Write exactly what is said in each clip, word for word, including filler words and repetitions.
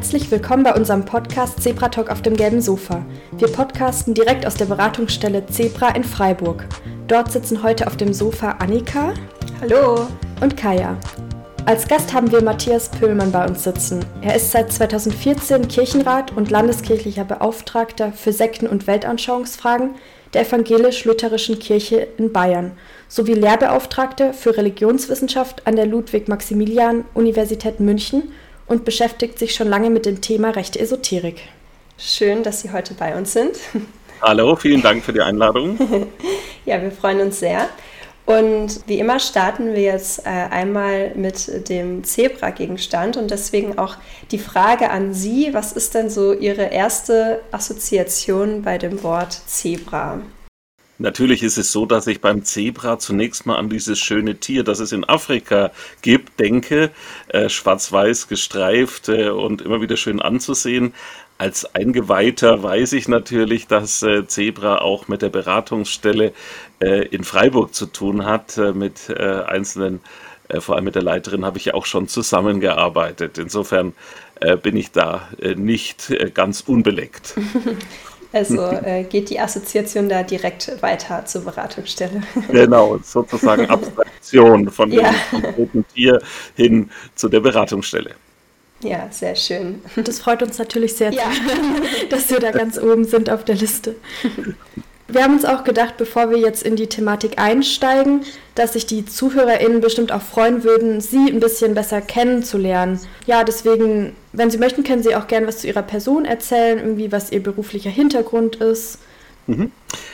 Herzlich willkommen bei unserem Podcast Zebra Talk auf dem gelben Sofa. Wir podcasten direkt aus der Beratungsstelle Zebra in Freiburg. Dort sitzen heute auf dem Sofa Annika. Hallo. Und Kaya. Als Gast haben wir Matthias Pöhlmann bei uns sitzen. Er ist seit zweitausendvierzehn Kirchenrat und landeskirchlicher Beauftragter für Sekten- und Weltanschauungsfragen der Evangelisch-Lutherischen Kirche in Bayern sowie Lehrbeauftragter für Religionswissenschaft an der Ludwig-Maximilian-Universität München und beschäftigt sich schon lange mit dem Thema rechte Esoterik. Schön, dass Sie heute bei uns sind. Hallo, vielen Dank für die Einladung. Ja, wir freuen uns sehr. Und wie immer starten wir jetzt äh, einmal mit dem Zebra-Gegenstand und deswegen auch die Frage an Sie, was ist denn so Ihre erste Assoziation bei dem Wort Zebra? Natürlich ist es so, dass ich beim Zebra zunächst mal an dieses schöne Tier, das es in Afrika gibt, denke, äh, schwarz-weiß gestreift äh, und immer wieder schön anzusehen. Als Eingeweihter weiß ich natürlich, dass äh, Zebra auch mit der Beratungsstelle äh, in Freiburg zu tun hat. Äh, mit äh, einzelnen, äh, vor allem mit der Leiterin, habe ich ja auch schon zusammengearbeitet. Insofern äh, bin ich da äh, nicht äh, ganz unbeleckt. Also äh, geht die Assoziation da direkt weiter zur Beratungsstelle. Genau, sozusagen Abstraktion von dem Ja. konkreten Tier hin zu der Beratungsstelle. Ja, sehr schön. Und das freut uns natürlich sehr, Ja. dass wir da ganz oben sind auf der Liste. Wir haben uns auch gedacht, bevor wir jetzt in die Thematik einsteigen, dass sich die ZuhörerInnen bestimmt auch freuen würden, Sie ein bisschen besser kennenzulernen. Ja, deswegen, wenn Sie möchten, können Sie auch gerne was zu Ihrer Person erzählen, irgendwie was Ihr beruflicher Hintergrund ist. Mhm.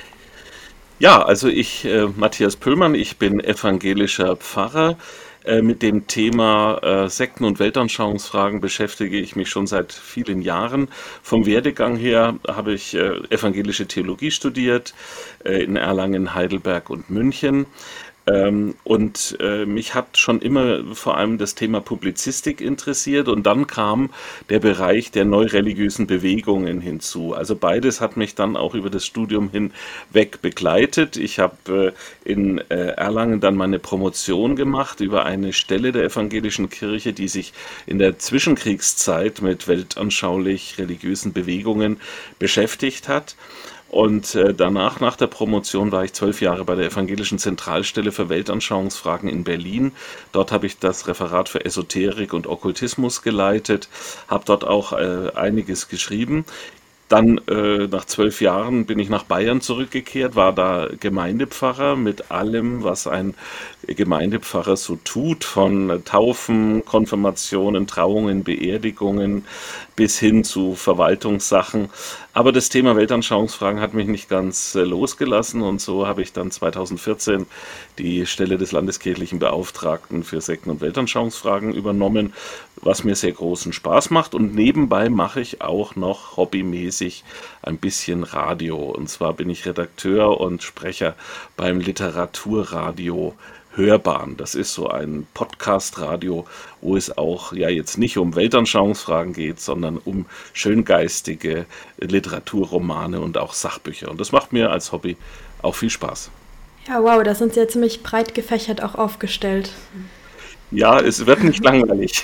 Ja, also ich, äh, Matthias Pöhlmann, ich bin evangelischer Pfarrer. Äh, mit dem Thema äh, Sekten- und Weltanschauungsfragen beschäftige ich mich schon seit vielen Jahren. Vom Werdegang her habe ich äh, evangelische Theologie studiert äh, in Erlangen, Heidelberg und München. Ähm, und äh, mich hat schon immer vor allem das Thema Publizistik interessiert und dann kam der Bereich der neureligiösen Bewegungen hinzu. Also beides hat mich dann auch über das Studium hinweg begleitet. Ich habe äh, in äh, Erlangen dann meine Promotion gemacht über eine Stelle der evangelischen Kirche, die sich in der Zwischenkriegszeit mit weltanschaulich religiösen Bewegungen beschäftigt hat. Und äh, danach, nach der Promotion, war ich zwölf Jahre bei der Evangelischen Zentralstelle für Weltanschauungsfragen in Berlin. Dort habe ich das Referat für Esoterik und Okkultismus geleitet, habe dort auch äh, einiges geschrieben. Dann äh, nach zwölf Jahren bin ich nach Bayern zurückgekehrt, war da Gemeindepfarrer mit allem, was ein Gemeindepfarrer so tut, von Taufen, Konfirmationen, Trauungen, Beerdigungen bis hin zu Verwaltungssachen. Aber das Thema Weltanschauungsfragen hat mich nicht ganz äh, losgelassen und so habe ich dann zweitausendvierzehn die Stelle des landeskirchlichen Beauftragten für Sekten- und Weltanschauungsfragen übernommen, was mir sehr großen Spaß macht. Und nebenbei mache ich auch noch hobbymäßig ein bisschen Radio. Und zwar bin ich Redakteur und Sprecher beim Literaturradio Hörbahn. Das ist so ein Podcast-Radio, wo es auch ja jetzt nicht um Weltanschauungsfragen geht, sondern um schöngeistige Literaturromane und auch Sachbücher. Und das macht mir als Hobby auch viel Spaß. Ja, wow, da sind Sie ja ziemlich breit gefächert auch aufgestellt. Ja, es wird nicht langweilig.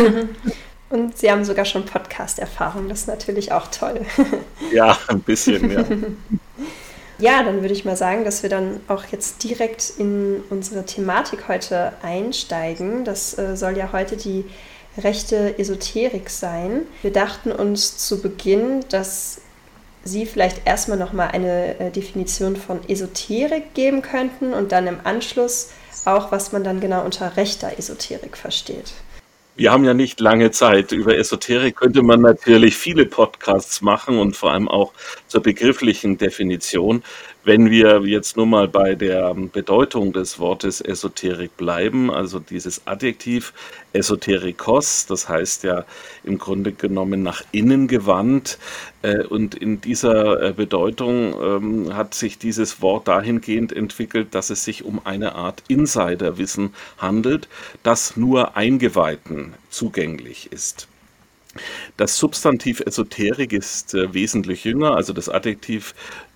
Und Sie haben sogar schon Podcast-Erfahrung, das ist natürlich auch toll. Ja, ein bisschen, ja. Ja, dann würde ich mal sagen, dass wir dann auch jetzt direkt in unsere Thematik heute einsteigen. Das äh, soll ja heute die rechte Esoterik sein. Wir dachten uns zu Beginn, dass Sie vielleicht erstmal nochmal eine äh, Definition von Esoterik geben könnten und dann im Anschluss auch, was man dann genau unter rechter Esoterik versteht. Wir haben ja nicht lange Zeit. Über Esoterik könnte man natürlich viele Podcasts machen und vor allem auch zur begrifflichen Definition. Wenn wir jetzt nur mal bei der Bedeutung des Wortes Esoterik bleiben, also dieses Adjektiv Esoterikos, das heißt ja im Grunde genommen nach innen gewandt. Äh, Und in dieser äh, Bedeutung ähm, hat sich dieses Wort dahingehend entwickelt, dass es sich um eine Art Insiderwissen handelt, das nur Eingeweihten zugänglich ist. Das Substantiv Esoterik ist äh, wesentlich jünger, also das Adjektiv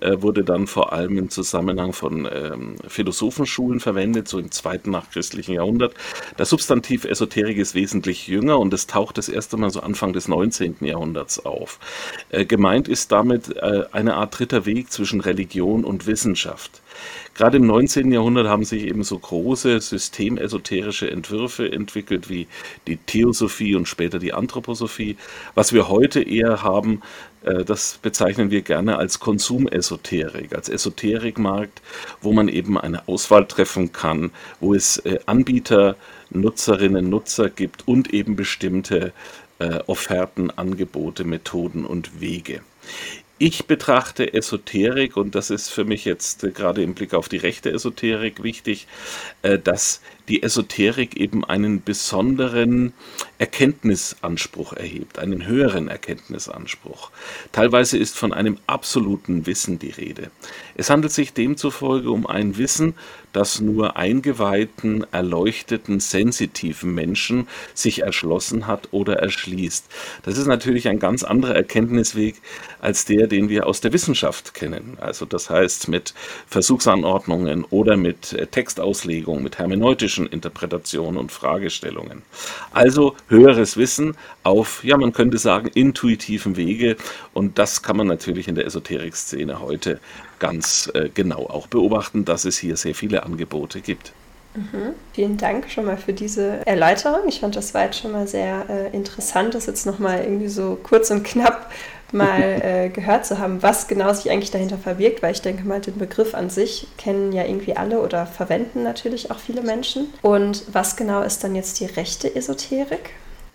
äh, wurde dann vor allem im Zusammenhang von ähm, Philosophenschulen verwendet, so im zweiten nachchristlichen Jahrhundert. Das Substantiv Esoterik ist wesentlich jünger und es taucht das erste Mal so Anfang des neunzehnten Jahrhunderts auf. Äh, gemeint ist damit äh, eine Art dritter Weg zwischen Religion und Wissenschaft. Gerade im neunzehnten Jahrhundert haben sich eben so große systemesoterische Entwürfe entwickelt wie die Theosophie und später die Anthroposophie. Was wir heute eher haben, äh, das bezeichnen wir gerne als Konsumesoterik, als Esoterikmarkt, wo man eben eine Auswahl treffen kann, wo es äh, Anbieter, Nutzerinnen, Nutzer gibt und eben bestimmte äh, Offerten, Angebote, Methoden und Wege. Ich betrachte Esoterik, und das ist für mich jetzt äh, gerade im Blick auf die rechte Esoterik wichtig, äh, dass die Esoterik eben einen besonderen Erkenntnisanspruch erhebt, einen höheren Erkenntnisanspruch. Teilweise ist von einem absoluten Wissen die Rede. Es handelt sich demzufolge um ein Wissen, das nur eingeweihten, erleuchteten, sensitiven Menschen sich erschlossen hat oder erschließt. Das ist natürlich ein ganz anderer Erkenntnisweg als der, den wir aus der Wissenschaft kennen. Also das heißt mit Versuchsanordnungen oder mit äh, Textauslegung, mit hermeneutischen Interpretationen und Fragestellungen. Also höheres Wissen auf, ja, man könnte sagen, intuitiven Wege, und das kann man natürlich in der Esoterik-Szene heute ganz äh, genau auch beobachten, dass es hier sehr viele Angebote gibt. Mhm. Vielen Dank schon mal für diese Erläuterung. Ich fand, das war jetzt schon mal sehr äh, interessant, das jetzt nochmal irgendwie so kurz und knapp mal äh, gehört zu haben, was genau sich eigentlich dahinter verbirgt, weil ich denke mal, den Begriff an sich kennen ja irgendwie alle oder verwenden natürlich auch viele Menschen. Und was genau ist dann jetzt die rechte Esoterik?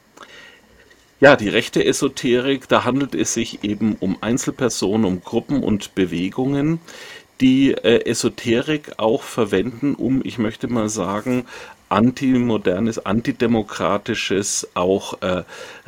Ja, die rechte Esoterik, da handelt es sich eben um Einzelpersonen, um Gruppen und Bewegungen, die äh, Esoterik auch verwenden, um, ich möchte mal sagen, antimodernes, antidemokratisches, auch äh,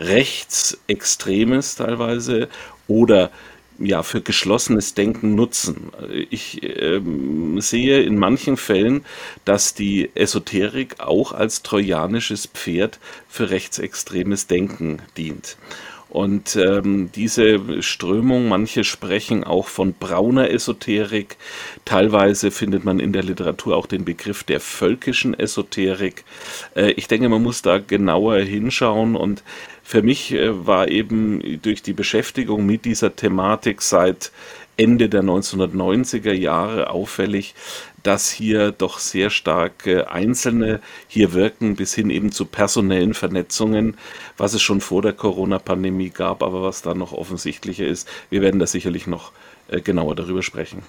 rechtsextremes teilweise oder ja für geschlossenes Denken nutzen. Ich ähm, sehe in manchen Fällen, dass die Esoterik auch als trojanisches Pferd für rechtsextremes Denken dient. Und ähm, diese Strömung, manche sprechen auch von brauner Esoterik, teilweise findet man in der Literatur auch den Begriff der völkischen Esoterik. Äh, ich denke, man muss da genauer hinschauen, und für mich äh, war eben durch die Beschäftigung mit dieser Thematik seit Ende der neunzehnhundertneunziger Jahre auffällig, dass hier doch sehr stark äh, Einzelne hier wirken, bis hin eben zu personellen Vernetzungen, was es schon vor der Corona-Pandemie gab, aber was da noch offensichtlicher ist. Wir werden da sicherlich noch äh, genauer darüber sprechen.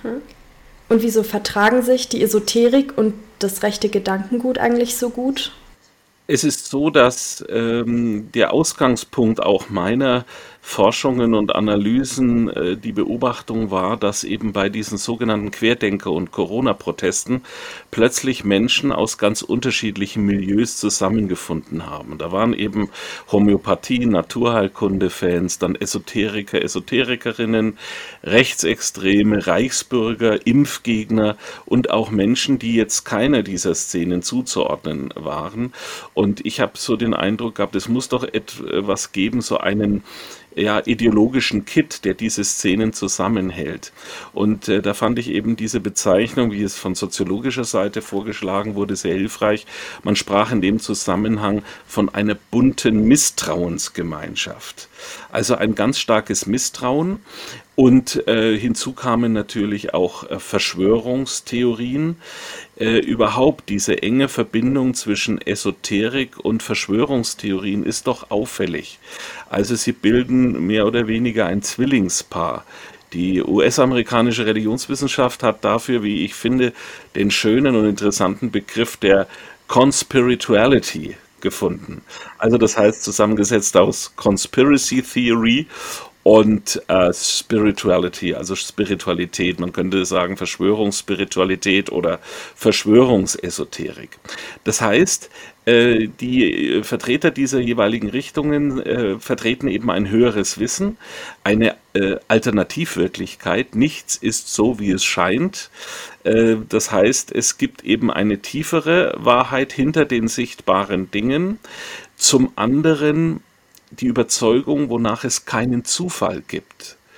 Und wieso vertragen sich die Esoterik und das rechte Gedankengut eigentlich so gut? Es ist so, dass ähm, der Ausgangspunkt auch meiner Forschungen und Analysen äh, die Beobachtung war, dass eben bei diesen sogenannten Querdenker- und Corona-Protesten plötzlich Menschen aus ganz unterschiedlichen Milieus zusammengefunden haben. Da waren eben Homöopathie, Naturheilkunde-Fans, dann Esoteriker, Esoterikerinnen, Rechtsextreme, Reichsbürger, Impfgegner und auch Menschen, die jetzt keiner dieser Szenen zuzuordnen waren. Und ich habe so den Eindruck gehabt, es muss doch etwas geben, so einen ja, ideologischen Kit, der diese Szenen zusammenhält. Und äh, da fand ich eben diese Bezeichnung, wie es von soziologischer Seite vorgeschlagen wurde, sehr hilfreich. Man sprach in dem Zusammenhang von einer bunten Misstrauensgemeinschaft. Also ein ganz starkes Misstrauen. Und äh, hinzu kamen natürlich auch äh, Verschwörungstheorien. Äh, überhaupt diese enge Verbindung zwischen Esoterik und Verschwörungstheorien ist doch auffällig. Also sie bilden mehr oder weniger ein Zwillingspaar. Die U S-amerikanische Religionswissenschaft hat dafür, wie ich finde, den schönen und interessanten Begriff der Conspirituality gefunden. Also das heißt zusammengesetzt aus Conspiracy Theory und äh, Spirituality, also Spiritualität. Man könnte sagen Verschwörungsspiritualität oder Verschwörungsesoterik. Das heißt, äh, die Vertreter dieser jeweiligen Richtungen äh, vertreten eben ein höheres Wissen, eine äh, Alternativwirklichkeit. Nichts ist so, wie es scheint. Äh, das heißt, es gibt eben eine tiefere Wahrheit hinter den sichtbaren Dingen. Zum anderen die Überzeugung, wonach es keinen Zufall gibt.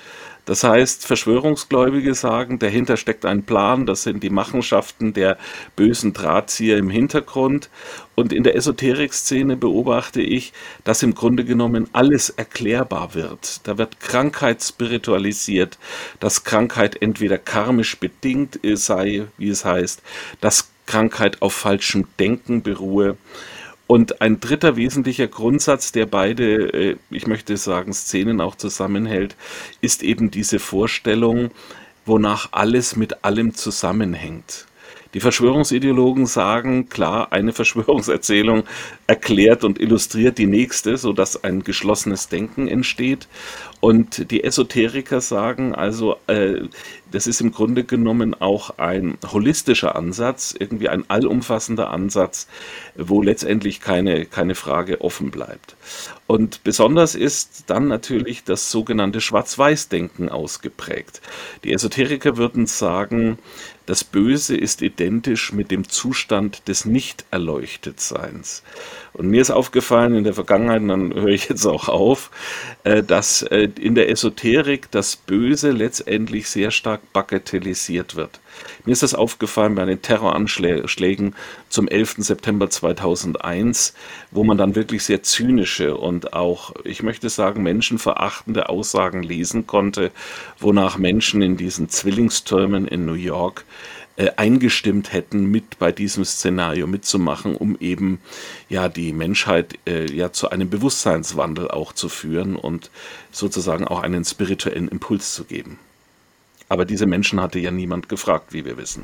Das heißt, Verschwörungsgläubige sagen, dahinter steckt ein Plan, das sind die Machenschaften der bösen Drahtzieher im Hintergrund. Und in der Esoterik-Szene beobachte ich, dass im Grunde genommen alles erklärbar wird. Da wird Krankheit spiritualisiert, dass Krankheit entweder karmisch bedingt sei, wie es heißt, dass Krankheit auf falschem Denken beruhe. Und ein dritter wesentlicher Grundsatz, der beide, äh, ich möchte sagen, Szenen auch zusammenhält, ist eben diese Vorstellung, wonach alles mit allem zusammenhängt. Die Verschwörungsideologen sagen, klar, eine Verschwörungserzählung erklärt und illustriert die nächste, sodass ein geschlossenes Denken entsteht. Und die Esoteriker sagen also, äh, das ist im Grunde genommen auch ein holistischer Ansatz, irgendwie ein allumfassender Ansatz, wo letztendlich keine, keine Frage offen bleibt. Und besonders ist dann natürlich das sogenannte Schwarz-Weiß-Denken ausgeprägt. Die Esoteriker würden sagen, das Böse ist identisch mit dem Zustand des Nicht-Erleuchtetseins. Und mir ist aufgefallen in der Vergangenheit, und dann höre ich jetzt auch auf, äh, dass äh, in der Esoterik das Böse letztendlich sehr stark bagatellisiert wird. Mir ist das aufgefallen bei den Terroranschlägen zum elften September zweitausendeins, wo man dann wirklich sehr zynische und auch, ich möchte sagen, menschenverachtende Aussagen lesen konnte, wonach Menschen in diesen Zwillingstürmen in New York äh, eingestimmt hätten, mit bei diesem Szenario mitzumachen, um eben ja die Menschheit äh, ja zu einem Bewusstseinswandel auch zu führen und sozusagen auch einen spirituellen Impuls zu geben. Aber diese Menschen hatte ja niemand gefragt, wie wir wissen.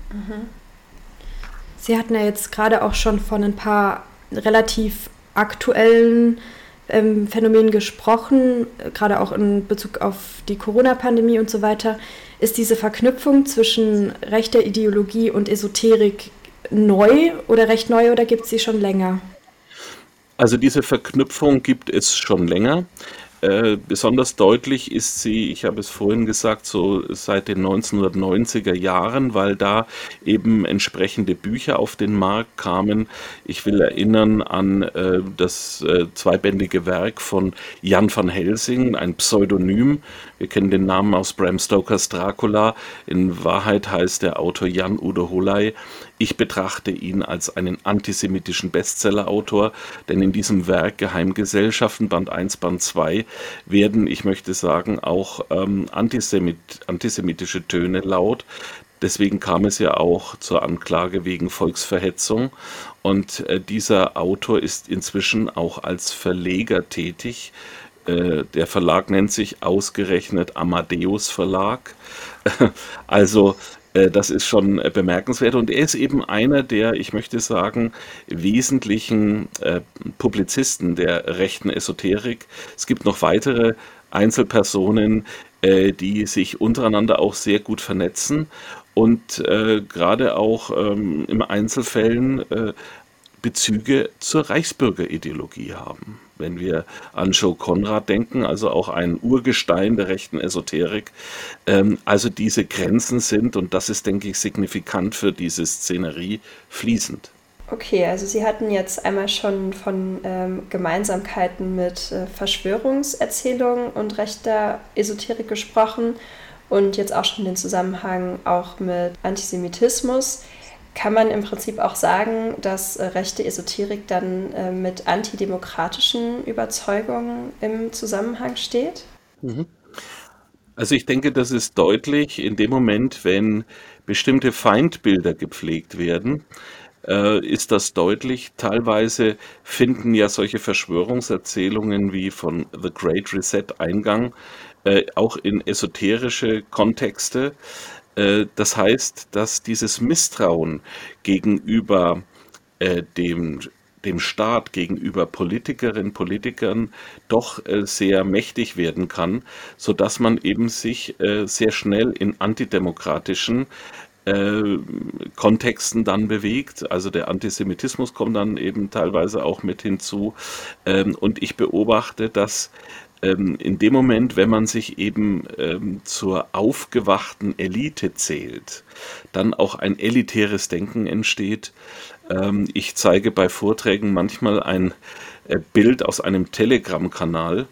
Sie hatten ja jetzt gerade auch schon von ein paar relativ aktuellen ähm, Phänomenen gesprochen, gerade auch in Bezug auf die Corona-Pandemie und so weiter. Ist diese Verknüpfung zwischen rechter Ideologie und Esoterik neu oder recht neu oder gibt es sie schon länger? Also diese Verknüpfung gibt es schon länger. Äh, besonders deutlich ist sie, ich habe es vorhin gesagt, so seit den neunzehnhundertneunziger Jahren, weil da eben entsprechende Bücher auf den Markt kamen. Ich will erinnern an äh, das äh, zweibändige Werk von Jan van Helsing, ein Pseudonym. Wir kennen den Namen aus Bram Stokers Dracula. In Wahrheit heißt der Autor Jan Udo Holey. Ich betrachte ihn als einen antisemitischen Bestsellerautor, denn in diesem Werk Geheimgesellschaften, Band eins, Band zwei, werden, ich möchte sagen, auch ähm, Antisemit, antisemitische Töne laut. Deswegen kam es ja auch zur Anklage wegen Volksverhetzung. Und äh, dieser Autor ist inzwischen auch als Verleger tätig. Äh, der Verlag nennt sich ausgerechnet Amadeus Verlag. Also äh, das ist schon äh, bemerkenswert. Und er ist eben einer der, ich möchte sagen, wesentlichen äh, Publizisten der rechten Esoterik. Es gibt noch weitere Einzelpersonen, äh, die sich untereinander auch sehr gut vernetzen und äh, gerade auch ähm, in Einzelfällen äh, Bezüge zur Reichsbürgerideologie haben. Wenn wir an Joe Conrad denken, also auch ein Urgestein der rechten Esoterik, ähm, also diese Grenzen sind, und das ist, denke ich, signifikant für diese Szenerie, fließend. Okay, also Sie hatten jetzt einmal schon von ähm, Gemeinsamkeiten mit äh, Verschwörungserzählungen und rechter Esoterik gesprochen und jetzt auch schon den Zusammenhang auch mit Antisemitismus. Kann man im Prinzip auch sagen, dass äh, rechte Esoterik dann äh, mit antidemokratischen Überzeugungen im Zusammenhang steht? Mhm. Also ich denke, das ist deutlich in dem Moment, wenn bestimmte Feindbilder gepflegt werden, äh, ist das deutlich. Teilweise finden ja solche Verschwörungserzählungen wie von The Great Reset Eingang, äh, auch in esoterische Kontexte. Äh, das heißt, dass dieses Misstrauen gegenüber äh, dem, dem Staat, gegenüber Politikerinnen, Politikern doch äh, sehr mächtig werden kann, sodass man eben sich äh, sehr schnell in antidemokratischen äh, Kontexten dann bewegt. Also der Antisemitismus kommt dann eben teilweise auch mit hinzu. Ähm, und ich beobachte, dass ähm, in dem Moment, wenn man sich eben ähm, zur aufgewachten Elite zählt, dann auch ein elitäres Denken entsteht. Ähm, ich zeige bei Vorträgen manchmal ein äh, Bild aus einem Telegram-Kanal,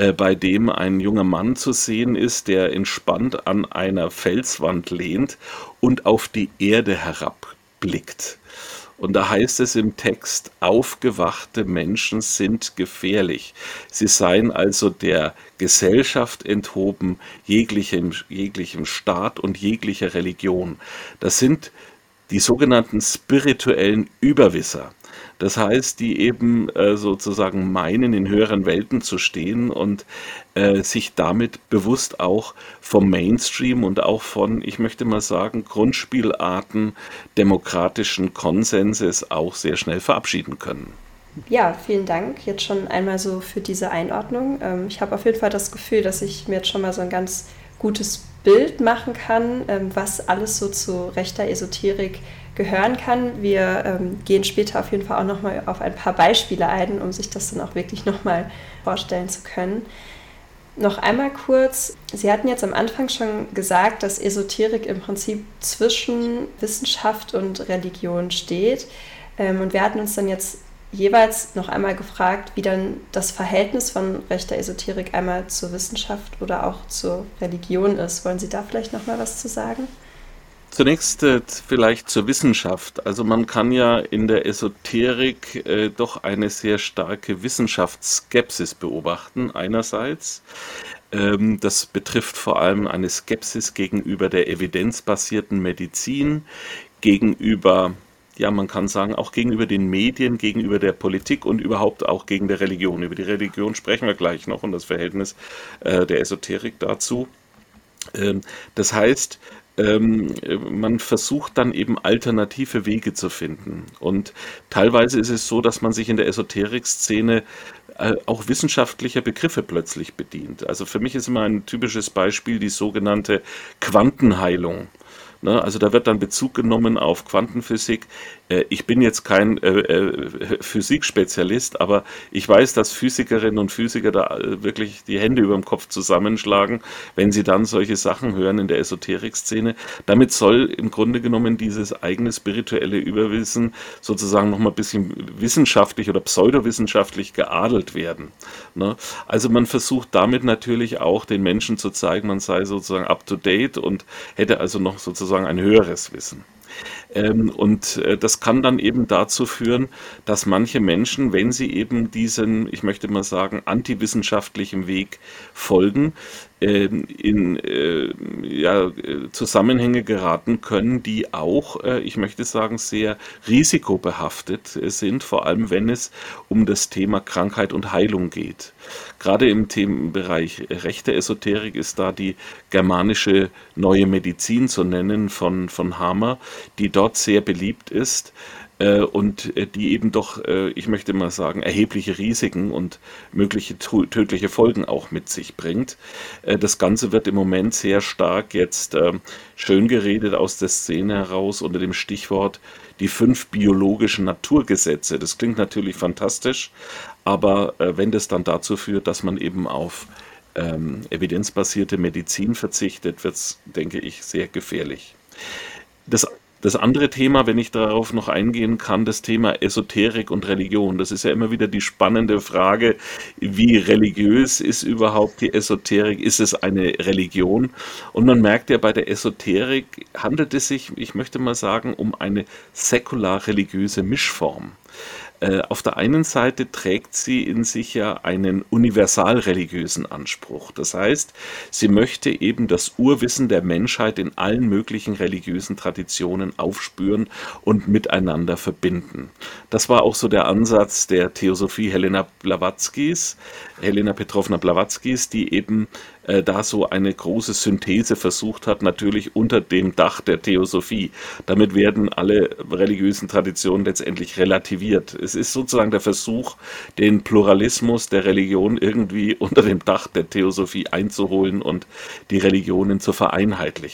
äh, bei dem ein junger Mann zu sehen ist, der entspannt an einer Felswand lehnt und auf die Erde herabblickt. Und da heißt es im Text, aufgewachte Menschen sind gefährlich. Sie seien also der Gesellschaft enthoben, jeglichem, jeglichem Staat und jeglicher Religion. Das sind die sogenannten spirituellen Überwisser. Das heißt, die eben äh, sozusagen meinen, in höheren Welten zu stehen und äh, sich damit bewusst auch vom Mainstream und auch von, ich möchte mal sagen, Grundspielarten demokratischen Konsenses auch sehr schnell verabschieden können. Ja, vielen Dank jetzt schon einmal so für diese Einordnung. Ähm, ich habe auf jeden Fall das Gefühl, dass ich mir jetzt schon mal so ein ganz gutes Bild machen kann, ähm, was alles so zu rechter Esoterik gehören kann. Wir ähm, gehen später auf jeden Fall auch nochmal auf ein paar Beispiele ein, um sich das dann auch wirklich nochmal vorstellen zu können. Noch einmal kurz, Sie hatten jetzt am Anfang schon gesagt, dass Esoterik im Prinzip zwischen Wissenschaft und Religion steht. Ähm, und wir hatten uns dann jetzt jeweils noch einmal gefragt, wie dann das Verhältnis von rechter Esoterik einmal zur Wissenschaft oder auch zur Religion ist. Wollen Sie da vielleicht noch mal was zu sagen? Zunächst äh, vielleicht zur Wissenschaft. Also man kann ja in der Esoterik äh, doch eine sehr starke Wissenschaftsskepsis beobachten, einerseits. Ähm, das betrifft vor allem eine Skepsis gegenüber der evidenzbasierten Medizin, gegenüber, ja, man kann sagen, auch gegenüber den Medien, gegenüber der Politik und überhaupt auch gegen der Religion. Über die Religion sprechen wir gleich noch und das Verhältnis äh, der Esoterik dazu. Ähm, das heißt, ähm, man versucht dann eben alternative Wege zu finden. Und teilweise ist es so, dass man sich in der Esoterik-Szene äh, auch wissenschaftlicher Begriffe plötzlich bedient. Also für mich ist immer ein typisches Beispiel die sogenannte Quantenheilung. Ne, also da wird dann Bezug genommen auf Quantenphysik. Äh, ich bin jetzt kein äh, äh, Physikspezialist, aber ich weiß, dass Physikerinnen und Physiker da äh, wirklich die Hände über dem Kopf zusammenschlagen, wenn sie dann solche Sachen hören in der Esoterik-Szene. Damit soll im Grunde genommen dieses eigene spirituelle Überwissen sozusagen nochmal ein bisschen wissenschaftlich oder pseudowissenschaftlich geadelt werden. Ne? Also man versucht damit natürlich auch den Menschen zu zeigen, man sei sozusagen up to date und hätte also noch sozusagen ein höheres Wissen. Ähm, und äh, das kann dann eben dazu führen, dass manche Menschen, wenn sie eben diesen, ich möchte mal sagen, antiwissenschaftlichen Weg folgen, äh, in äh, ja, äh, Zusammenhänge geraten können, die auch, äh, ich möchte sagen, sehr risikobehaftet äh, sind, vor allem wenn es um das Thema Krankheit und Heilung geht. Gerade im Themenbereich rechte Esoterik ist da die germanische neue Medizin zu nennen von, von Hamer, die dort sehr beliebt ist äh, und äh, die eben doch, äh, ich möchte mal sagen, erhebliche Risiken und mögliche tu- tödliche Folgen auch mit sich bringt. Äh, das Ganze wird im Moment sehr stark jetzt äh, schön geredet aus der Szene heraus unter dem Stichwort die fünf biologischen Naturgesetze. Das klingt natürlich fantastisch, aber äh, wenn das dann dazu führt, dass man eben auf ähm, evidenzbasierte Medizin verzichtet, wird es, denke ich, sehr gefährlich. Das, das andere Thema, wenn ich darauf noch eingehen kann, das Thema Esoterik und Religion. Das ist ja immer wieder die spannende Frage, wie religiös ist überhaupt die Esoterik? Ist es eine Religion? Und man merkt ja, bei der Esoterik handelt es sich, ich möchte mal sagen, um eine säkular-religiöse Mischform. Äh, Auf der einen Seite trägt sie in sich ja einen universal-religiösen Anspruch. Das heißt, sie möchte eben das Urwissen der Menschheit in allen möglichen religiösen Traditionen aufspüren und miteinander verbinden. Das war auch so der Ansatz der Theosophie Helena Blavatskys, Helena Petrovna Blavatskys, die eben äh, da so eine große Synthese versucht hat, natürlich unter dem Dach der Theosophie. Damit werden alle religiösen Traditionen letztendlich relativiert. Es ist sozusagen der Versuch, den Pluralismus der Religion irgendwie unter dem Dach der Theosophie einzuholen und die Religionen zu vereinheitlichen.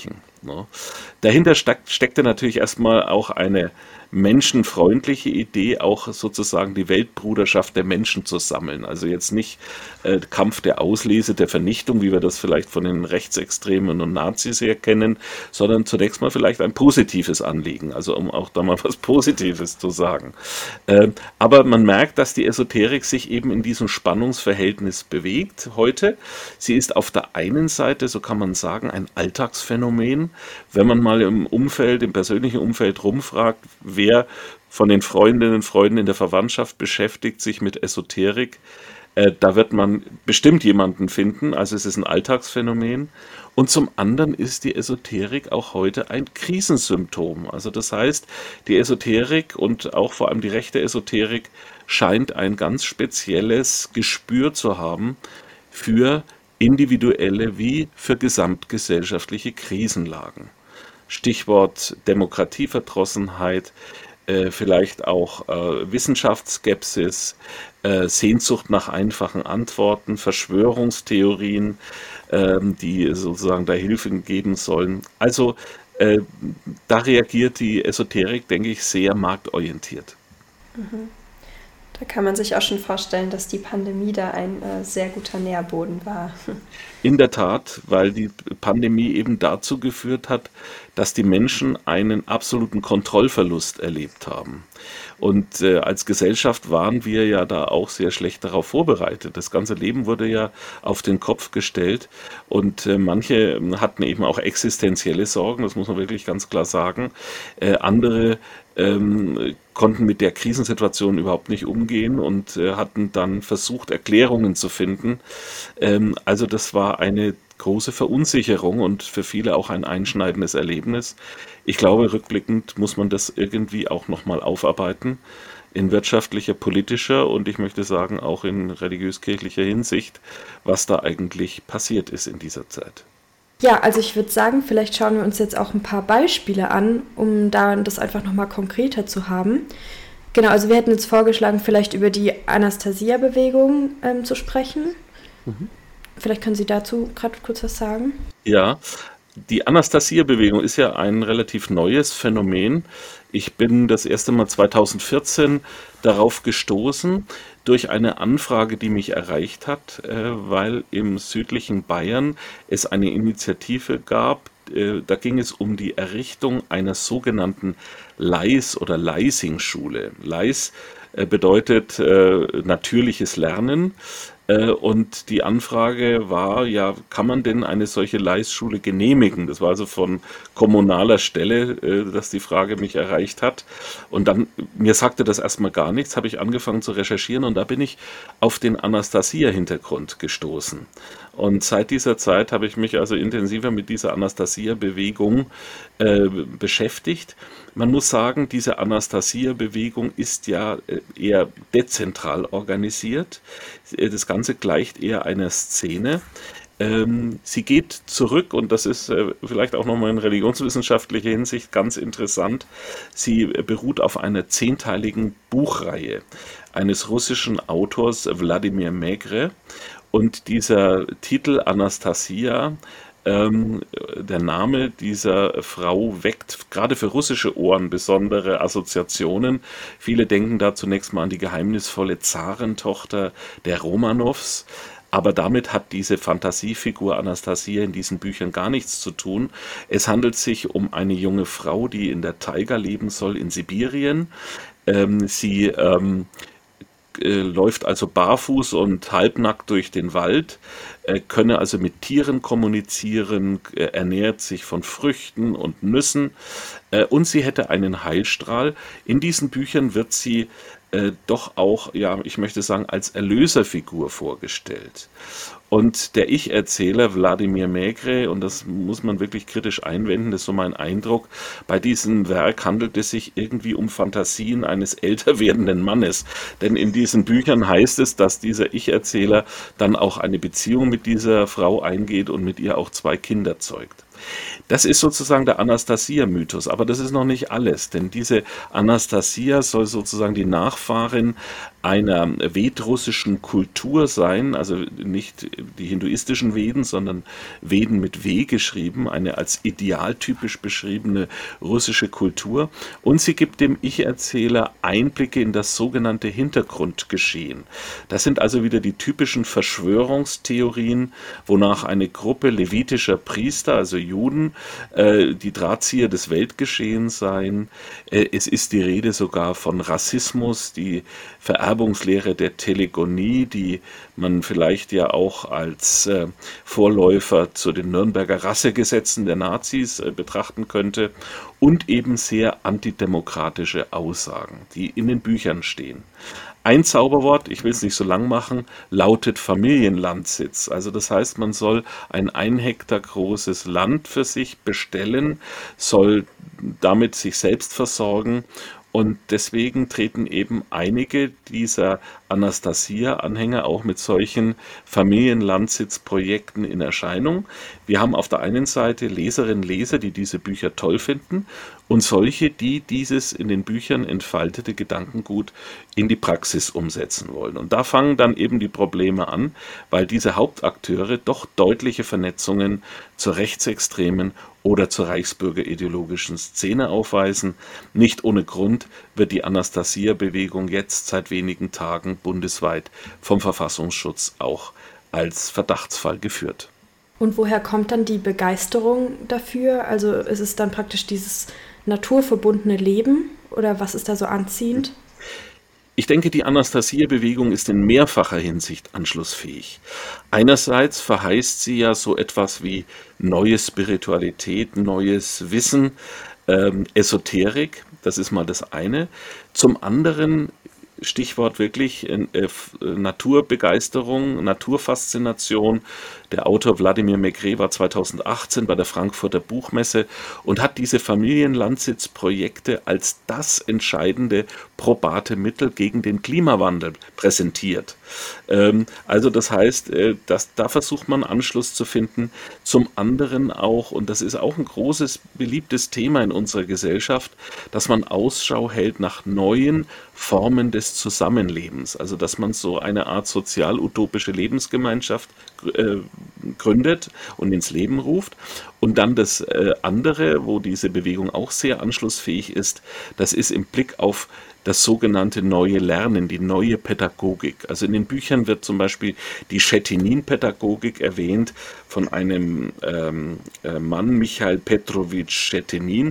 Ne? Dahinter steck, steckte natürlich erstmal auch eine menschenfreundliche Idee, auch sozusagen die Weltbruderschaft der Menschen zu sammeln. Also jetzt nicht äh, Kampf der Auslese, der Vernichtung, wie wir das vielleicht von den Rechtsextremen und Nazis her kennen, sondern zunächst mal vielleicht ein positives Anliegen, also um auch da mal was Positives zu sagen. Ähm, aber man merkt, dass die Esoterik sich eben in diesem Spannungsverhältnis bewegt heute. Sie ist auf der einen Seite, so kann man sagen, ein Alltagsphänomen. Wenn man mal im Umfeld, im persönlichen Umfeld rumfragt, wer von den Freundinnen und Freunden in der Verwandtschaft beschäftigt sich mit Esoterik, äh, da wird man bestimmt jemanden finden. Also es ist ein Alltagsphänomen. Und zum anderen ist die Esoterik auch heute ein Krisensymptom. Also das heißt, die Esoterik und auch vor allem die rechte Esoterik scheint ein ganz spezielles Gespür zu haben für individuelle wie für gesamtgesellschaftliche Krisenlagen. Stichwort Demokratieverdrossenheit, äh, vielleicht auch äh, Wissenschaftsskepsis, äh, Sehnsucht nach einfachen Antworten, Verschwörungstheorien, ähm, die sozusagen da Hilfe geben sollen. Also äh, da reagiert die Esoterik, denke ich, sehr marktorientiert. Mhm. Da kann man sich auch schon vorstellen, dass die Pandemie da ein äh, sehr guter Nährboden war. In der Tat, weil die Pandemie eben dazu geführt hat, dass die Menschen einen absoluten Kontrollverlust erlebt haben. Und äh, als Gesellschaft waren wir ja da auch sehr schlecht darauf vorbereitet. Das ganze Leben wurde ja auf den Kopf gestellt und äh, manche hatten eben auch existenzielle Sorgen, das muss man wirklich ganz klar sagen. Äh, andere ähm, konnten mit der Krisensituation überhaupt nicht umgehen und äh, hatten dann versucht, Erklärungen zu finden. Ähm, also das war eine große Verunsicherung und für viele auch ein einschneidendes Erlebnis. Ich glaube, rückblickend muss man das irgendwie auch nochmal aufarbeiten, in wirtschaftlicher, politischer und ich möchte sagen auch in religiös-kirchlicher Hinsicht, was da eigentlich passiert ist in dieser Zeit. Ja, also ich würde sagen, vielleicht schauen wir uns jetzt auch ein paar Beispiele an, um da das einfach nochmal konkreter zu haben. Genau, also wir hätten jetzt vorgeschlagen, vielleicht über die Anastasia-Bewegung ähm, zu sprechen. Mhm. Vielleicht können Sie dazu gerade kurz was sagen. Ja, die Anastasia-Bewegung ist ja ein relativ neues Phänomen. Ich bin das erste Mal zweitausendvierzehn darauf gestoßen durch eine Anfrage, die mich erreicht hat, weil im südlichen Bayern es eine Initiative gab. Da ging es um die Errichtung einer sogenannten Leis- oder Leising-Schule. Leis bedeutet natürliches Lernen. Und die Anfrage war, ja, kann man denn eine solche Leisschule genehmigen? Das war also von kommunaler Stelle, dass die Frage mich erreicht hat. Und dann, mir sagte das erstmal gar nichts, habe ich angefangen zu recherchieren und da bin ich auf den Anastasia-Hintergrund gestoßen. Und seit dieser Zeit habe ich mich also intensiver mit dieser Anastasia-Bewegung äh, beschäftigt. Man muss sagen, diese Anastasia-Bewegung ist ja eher dezentral organisiert. Das Ganze gleicht eher einer Szene. Ähm, sie geht zurück, und das ist äh, vielleicht auch nochmal in religionswissenschaftlicher Hinsicht ganz interessant, sie beruht auf einer zehnteiligen Buchreihe eines russischen Autors, Wladimir Megre. Und dieser Titel Anastasia, ähm, der Name dieser Frau weckt gerade für russische Ohren besondere Assoziationen. Viele denken da zunächst mal an die geheimnisvolle Zarentochter der Romanows. Aber damit hat diese Fantasiefigur Anastasia in diesen Büchern gar nichts zu tun. Es handelt sich um eine junge Frau, die in der Taiga leben soll, in Sibirien. Ähm, sie ähm, läuft also barfuß und halbnackt durch den Wald, könne also mit Tieren kommunizieren, ernährt sich von Früchten und Nüssen und sie hätte einen Heilstrahl. In diesen Büchern wird sie äh, doch auch, ja, ich möchte sagen, als Erlöserfigur vorgestellt. Und der Ich-Erzähler Wladimir Megre, und das muss man wirklich kritisch einwenden, das ist so mein Eindruck, bei diesem Werk handelt es sich irgendwie um Fantasien eines älter werdenden Mannes. Denn in diesen Büchern heißt es, dass dieser Ich-Erzähler dann auch eine Beziehung mit dieser Frau eingeht und mit ihr auch zwei Kinder zeugt. Das ist sozusagen der Anastasia-Mythos, aber das ist noch nicht alles, denn diese Anastasia soll sozusagen die Nachfahrin einer vedrussischen Kultur sein, also nicht die hinduistischen Veden, sondern Veden mit W geschrieben, eine als idealtypisch beschriebene russische Kultur. Und sie gibt dem Ich-Erzähler Einblicke in das sogenannte Hintergrundgeschehen. Das sind also wieder die typischen Verschwörungstheorien, wonach eine Gruppe levitischer Priester, also Juden, äh, die Drahtzieher des Weltgeschehens seien. Äh, es ist die Rede sogar von Rassismus, die Vererbungslehre der Telegonie, die man vielleicht ja auch als äh, Vorläufer zu den Nürnberger Rassegesetzen der Nazis äh, betrachten könnte, und eben sehr antidemokratische Aussagen, die in den Büchern stehen. Ein Zauberwort, ich will es nicht so lang machen, lautet Familienlandsitz. Also das heißt, man soll ein ein Hektar großes Land für sich bestellen, soll damit sich selbst versorgen. Und deswegen treten eben einige dieser Anastasia-Anhänger auch mit solchen Familienlandsitzprojekten in Erscheinung. Wir haben auf der einen Seite Leserinnen und Leser, die diese Bücher toll finden, und solche, die dieses in den Büchern entfaltete Gedankengut in die Praxis umsetzen wollen. Und da fangen dann eben die Probleme an, weil diese Hauptakteure doch deutliche Vernetzungen zur rechtsextremen oder zur reichsbürgerideologischen Szene aufweisen. Nicht ohne Grund wird die Anastasia-Bewegung jetzt seit wenigen Tagen bundesweit vom Verfassungsschutz auch als Verdachtsfall geführt. Und woher kommt dann die Begeisterung dafür? Also ist es dann praktisch dieses naturverbundene Leben oder was ist da so anziehend? Ich denke, die Anastasia-Bewegung ist in mehrfacher Hinsicht anschlussfähig. Einerseits verheißt sie ja so etwas wie neue Spiritualität, neues Wissen, ähm, Esoterik, das ist mal das eine. Zum anderen, Stichwort wirklich äh, Naturbegeisterung, Naturfaszination. Der Autor Wladimir Maigret war zweitausendachtzehn bei der Frankfurter Buchmesse und hat diese Familienlandsitzprojekte als das entscheidende probate Mittel gegen den Klimawandel präsentiert. Ähm, also das heißt, äh, dass, da versucht man Anschluss zu finden. Zum anderen auch, und das ist auch ein großes, beliebtes Thema in unserer Gesellschaft, dass man Ausschau hält nach neuen Formen des Zusammenlebens. Also dass man so eine Art sozial-utopische Lebensgemeinschaft äh, gründet und ins Leben ruft. Und dann das äh, andere, wo diese Bewegung auch sehr anschlussfähig ist, das ist im Blick auf das sogenannte neue Lernen, die neue Pädagogik. Also in den Büchern wird zum Beispiel die Schettinin-Pädagogik erwähnt von einem ähm, äh, Mann, Michail Petrowitsch Schettinin,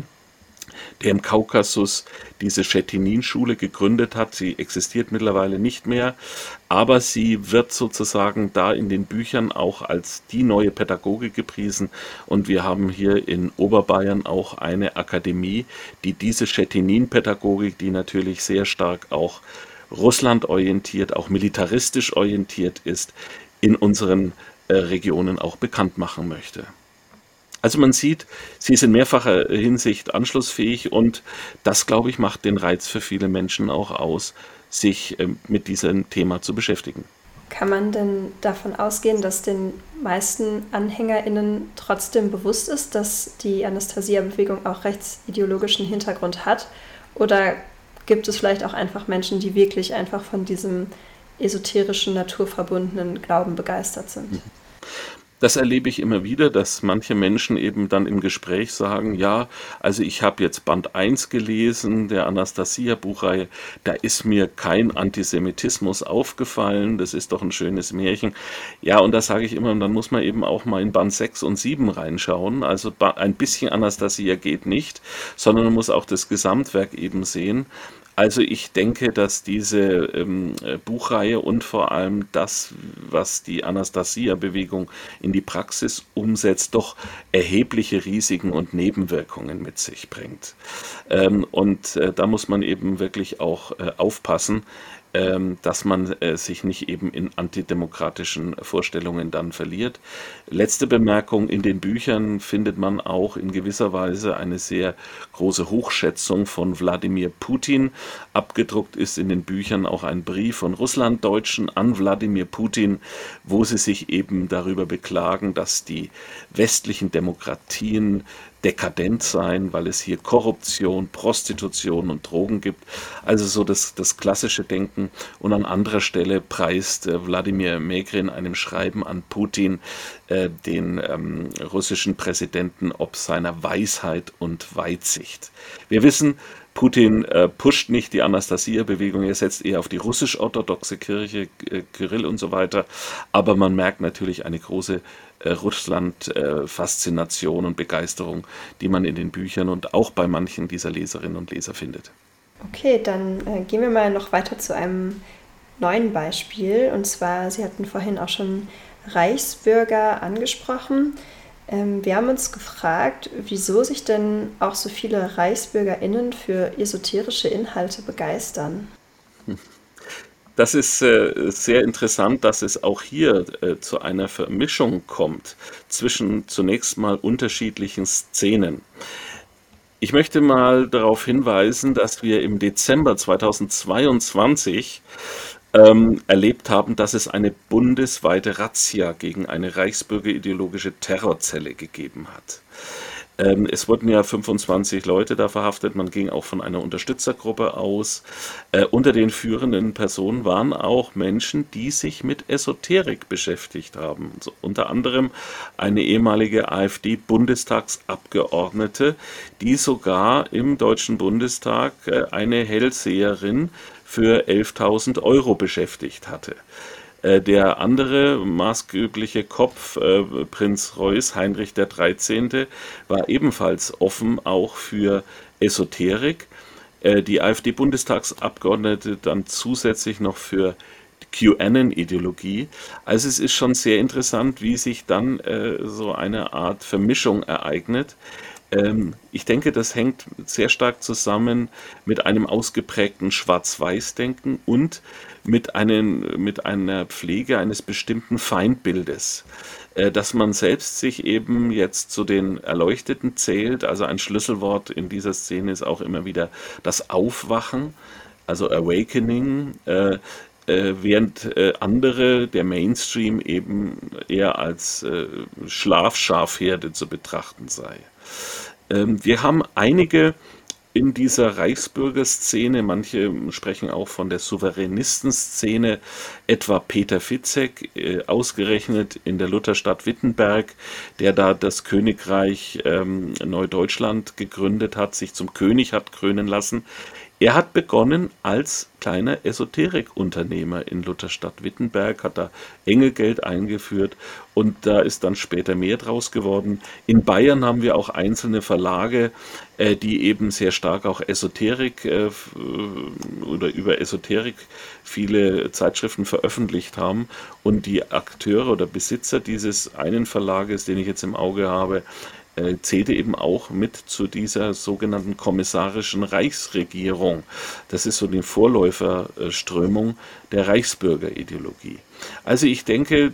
der im Kaukasus diese Schettinin-Schule gegründet hat. Sie existiert mittlerweile nicht mehr, aber sie wird sozusagen da in den Büchern auch als die neue Pädagogik gepriesen. Und wir haben hier in Oberbayern auch eine Akademie, die diese Schettinin-Pädagogik, die natürlich sehr stark auch Russland orientiert, auch militaristisch orientiert ist, in unseren äh, Regionen auch bekannt machen möchte. Also man sieht, sie ist in mehrfacher Hinsicht anschlussfähig und das, glaube ich, macht den Reiz für viele Menschen auch aus, sich äh, mit diesem Thema zu beschäftigen. Kann man denn davon ausgehen, dass den meisten AnhängerInnen trotzdem bewusst ist, dass die Anastasia-Bewegung auch rechtsideologischen Hintergrund hat? Oder gibt es vielleicht auch einfach Menschen, die wirklich einfach von diesem esoterischen, naturverbundenen Glauben begeistert sind? Mhm. Das erlebe ich immer wieder, dass manche Menschen eben dann im Gespräch sagen, ja, also ich habe jetzt Band eins gelesen, der Anastasia-Buchreihe, da ist mir kein Antisemitismus aufgefallen, das ist doch ein schönes Märchen. Ja, und da sage ich immer, dann muss man eben auch mal in Band sechs und sieben reinschauen, also ein bisschen Anastasia geht nicht, sondern man muss auch das Gesamtwerk eben sehen. Also ich denke, dass diese ähm, Buchreihe und vor allem das, was die Anastasia-Bewegung in die Praxis umsetzt, doch erhebliche Risiken und Nebenwirkungen mit sich bringt. Ähm, und äh, da muss man eben wirklich auch äh, aufpassen, ähm, dass man äh, sich nicht eben in antidemokratischen Vorstellungen dann verliert. Letzte Bemerkung, in den Büchern findet man auch in gewisser Weise eine sehr große Hochschätzung von Wladimir Putin. Abgedruckt ist in den Büchern auch ein Brief von Russlanddeutschen an Wladimir Putin, wo sie sich eben darüber beklagen, dass die westlichen Demokratien dekadent sein, weil es hier Korruption, Prostitution und Drogen gibt. Also so das, das klassische Denken. Und an anderer Stelle preist äh, Wladimir Megrin in einem Schreiben an Putin äh, den ähm, russischen Präsidenten ob seiner Weisheit und Weitsicht. Wir wissen, Putin äh, pusht nicht die Anastasia-Bewegung, er setzt eher auf die russisch-orthodoxe Kirche, äh, Kyrill und so weiter. Aber man merkt natürlich eine große äh, Russland-Faszination und Begeisterung, die man in den Büchern und auch bei manchen dieser Leserinnen und Leser findet. Okay, dann äh, gehen wir mal noch weiter zu einem neuen Beispiel. Und zwar, Sie hatten vorhin auch schon Reichsbürger angesprochen. Ähm, wir haben uns gefragt, wieso sich denn auch so viele ReichsbürgerInnen für esoterische Inhalte begeistern. Das ist äh, sehr interessant, dass es auch hier äh, zu einer Vermischung kommt zwischen zunächst mal unterschiedlichen Szenen. Ich möchte mal darauf hinweisen, dass wir im Dezember zweitausendzweiundzwanzig ähm, erlebt haben, dass es eine bundesweite Razzia gegen eine reichsbürgerideologische Terrorzelle gegeben hat. Ähm, es wurden ja fünfundzwanzig Leute da verhaftet, man ging auch von einer Unterstützergruppe aus. Äh, unter den führenden Personen waren auch Menschen, die sich mit Esoterik beschäftigt haben. So, unter anderem eine ehemalige AfD-Bundestagsabgeordnete, die sogar im Deutschen Bundestag äh, eine Hellseherin für elftausend Euro beschäftigt hatte. Der andere maßgebliche Kopf, äh, Prinz Reuß, Heinrich der dreizehnte, war ebenfalls offen auch für Esoterik. Äh, die AfD-Bundestagsabgeordnete dann zusätzlich noch für QAnon-Ideologie. Also es ist schon sehr interessant, wie sich dann äh, so eine Art Vermischung ereignet. Ähm, ich denke, das hängt sehr stark zusammen mit einem ausgeprägten Schwarz-Weiß-Denken und mit, einem, mit einer Pflege eines bestimmten Feindbildes, äh, dass man selbst sich eben jetzt zu den Erleuchteten zählt. Also ein Schlüsselwort in dieser Szene ist auch immer wieder das Aufwachen, also Awakening, äh, äh, während äh, andere, der Mainstream, eben eher als äh, Schlafschafherde zu betrachten sei. Ähm, wir haben einige in dieser Reichsbürgerszene, manche sprechen auch von der Souveränistenszene, etwa Peter Fitzek, äh, ausgerechnet in der Lutherstadt Wittenberg, der da das Königreich ähm, Neudeutschland gegründet hat, sich zum König hat krönen lassen. Er hat begonnen als kleiner Esoterikunternehmer in Lutherstadt Wittenberg, hat da Engelgeld eingeführt und da ist dann später mehr draus geworden. In Bayern haben wir auch einzelne Verlage, äh, die eben sehr stark auch Esoterik äh, oder über Esoterik viele Zeitschriften veröffentlicht haben und die Akteure oder Besitzer dieses einen Verlages, den ich jetzt im Auge habe, zählte eben auch mit zu dieser sogenannten kommissarischen Reichsregierung. Das ist so die Vorläuferströmung der Reichsbürgerideologie. Also ich denke,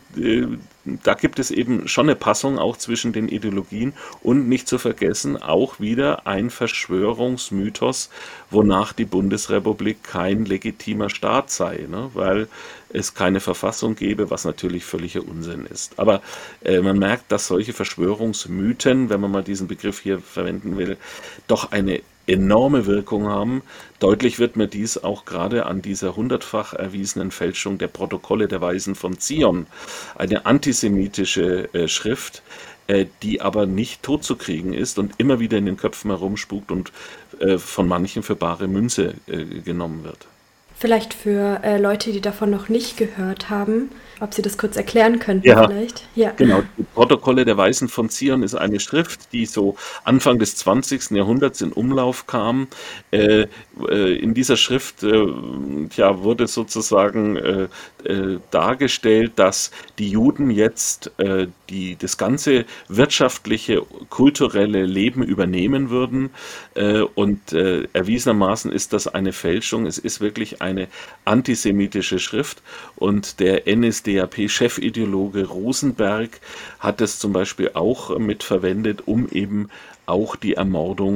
da gibt es eben schon eine Passung auch zwischen den Ideologien und nicht zu vergessen auch wieder ein Verschwörungsmythos, wonach die Bundesrepublik kein legitimer Staat sei, ne? Weil es keine Verfassung gäbe, was natürlich völliger Unsinn ist. Aber äh, man merkt, dass solche Verschwörungsmythen, wenn man mal diesen Begriff hier verwenden will, doch eine enorme Wirkung haben. Deutlich wird mir dies auch gerade an dieser hundertfach erwiesenen Fälschung der Protokolle der Weisen von Zion, eine antisemitische äh, Schrift, äh, die aber nicht totzukriegen ist und immer wieder in den Köpfen herumspukt und äh, von manchen für bare Münze äh, genommen wird. Vielleicht für äh, Leute, die davon noch nicht gehört haben, ob Sie das kurz erklären könnten Ja, vielleicht. Ja. genau. Die Protokolle der Weisen von Zion ist eine Schrift, die so Anfang des zwanzigsten Jahrhunderts in Umlauf kam. Äh, äh, in dieser Schrift äh, ja, wurde sozusagen äh, äh, dargestellt, dass die Juden jetzt äh, die, das ganze wirtschaftliche, kulturelle Leben übernehmen würden. Äh, und äh, erwiesenermaßen ist das eine Fälschung. Es ist wirklich eine antisemitische Schrift. Und der N S D A P-Chefideologe Rosenberg hat es zum Beispiel auch mitverwendet, um eben auch die Ermordung